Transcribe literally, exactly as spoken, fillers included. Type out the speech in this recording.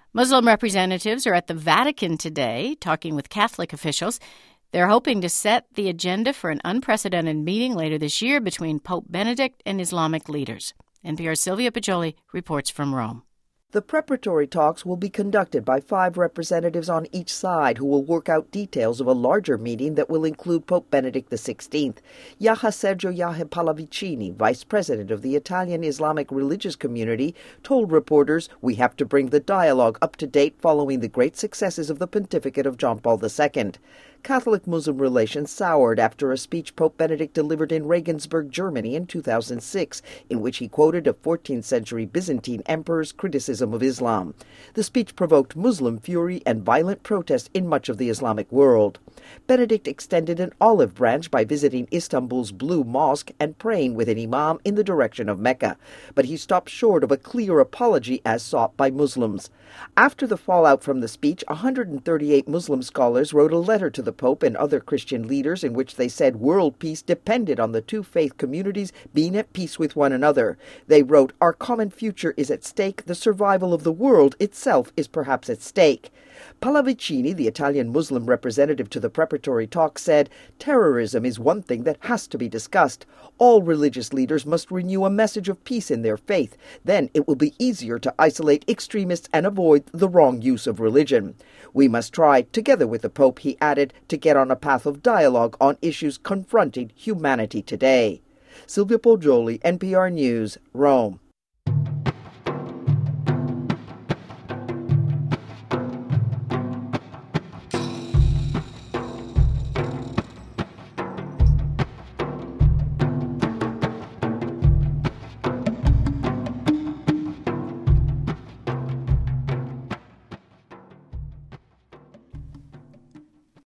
Muslim representatives are at the Vatican today, talking with Catholic officials. They're hoping to set the agenda for an unprecedented meeting later this year between Pope Benedict and Islamic leaders. N P R's Sylvia Poggioli reports from Rome. The preparatory talks will be conducted by five representatives on each side who will work out details of a larger meeting that will include Pope Benedict the sixteenth. Jaha Sergio Jahe Pallavicini, vice president of the Italian Islamic religious community, told reporters, "We have to bring the dialogue up to date following the great successes of the pontificate of John Paul the Second. Catholic-Muslim relations soured after a speech Pope Benedict delivered in Regensburg, Germany in two thousand six, in which he quoted a fourteenth century Byzantine emperor's criticism of Islam. The speech provoked Muslim fury and violent protest in much of the Islamic world. Benedict extended an olive branch by visiting Istanbul's Blue Mosque and praying with an imam in the direction of Mecca, but he stopped short of a clear apology as sought by Muslims. After the fallout from the speech, one hundred thirty-eight Muslim scholars wrote a letter to the Pope and other Christian leaders in which they said world peace depended on the two faith communities being at peace with one another. They wrote, "Our common future is at stake. The survival of the world itself is perhaps at stake." Pallavicini, the Italian Muslim representative to the preparatory talk, said, "Terrorism is one thing that has to be discussed. All religious leaders must renew a message of peace in their faith. Then it will be easier to isolate extremists and avoid the wrong use of religion. We must try, together with the Pope," he added, "to get on a path of dialogue on issues confronting humanity today." Sylvia Poggioli, N P R News, Rome.